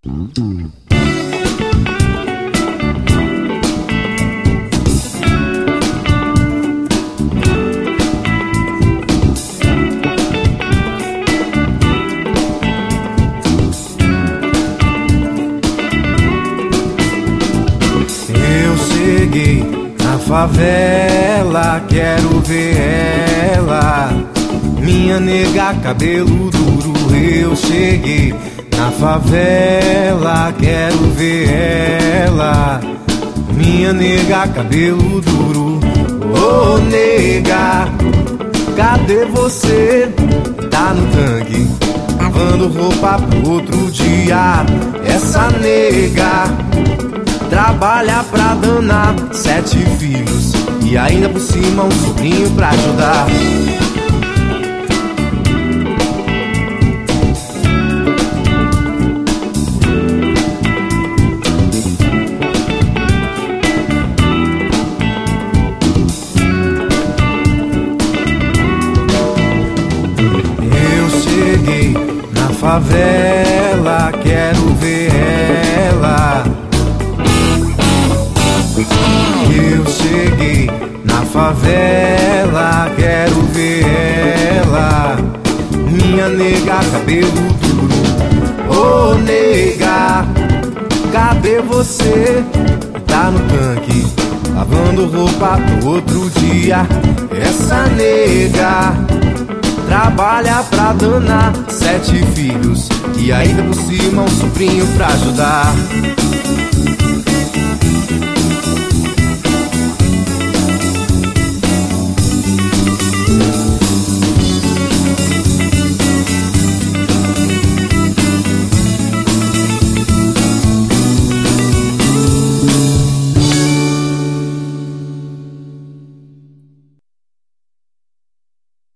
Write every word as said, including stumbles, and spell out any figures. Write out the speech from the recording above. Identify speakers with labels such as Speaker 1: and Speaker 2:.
Speaker 1: Cheguei na favela, quero ver ela, minha nega, cabelo duro. Eu cheguei na favela, quero ver ela, minha nega, cabelo duro. Ô oh, nega, cadê você? Tá no tanque, lavando roupa pro outro dia. Essa nega trabalha pra danar, sete filhos e ainda por cima um sobrinho pra ajudar. Eu cheguei na favela, quero ver ela. Eu cheguei na favela, quero ver ela, minha nega, cabelo duro. Ô oh, nega, cadê você? Tá no tanque, lavando roupa pro outro dia. Essa nega trabalha pra danar, sete filhos e ainda por cima um sobrinho pra ajudar.